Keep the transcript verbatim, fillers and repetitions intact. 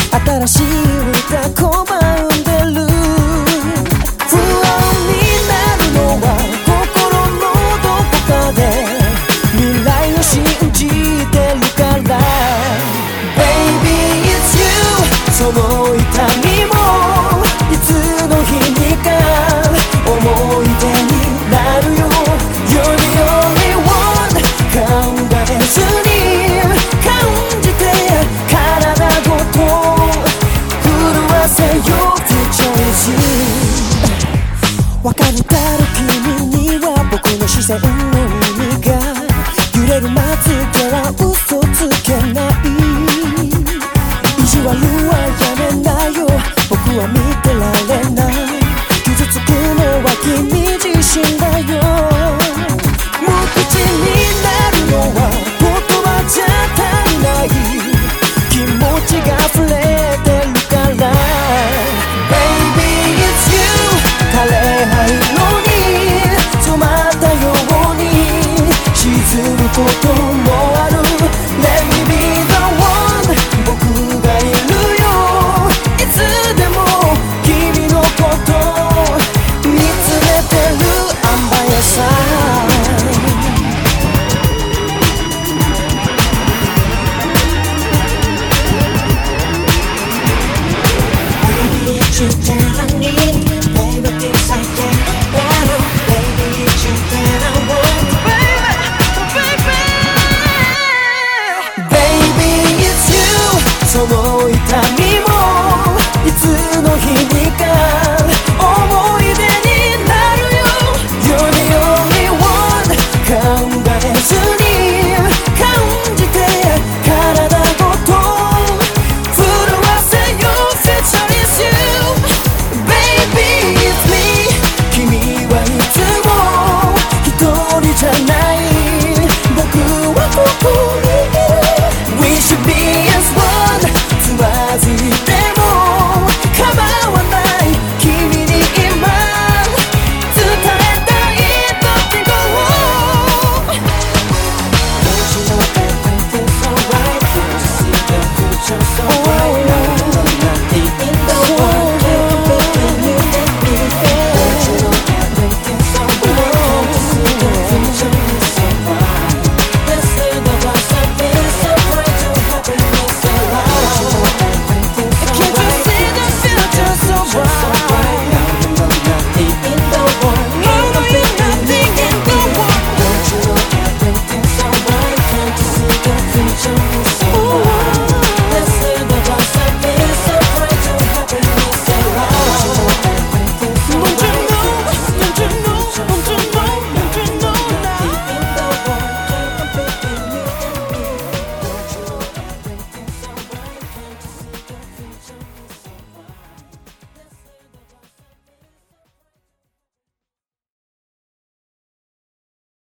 新しい歌拒んでる。不安になるのは心のどこかで、未来を信じてるから。 Baby it's you その痛みもいつの日にか思い出になるよ。 You're the only one 考えずに感じて体ごと震わせよう Choice。 わかるだろ君には僕の視線の意味が。揺れるまつげは嘘つけない。意地悪はやめなよ、僕は見てられない。傷つくのは君自身だよ。無口になるのは言葉じゃ足りない。気持ちが溢れてるから。 Baby it's you 枯れ灰色に染まったように沈むこともある。 Let me be the one 僕がいるよ。いつでも君のこと見つめてるアンバヤさん。Baby it's you that I need. Baby this I can't better. Baby it's you that I want. Baby Baby it's you その痛み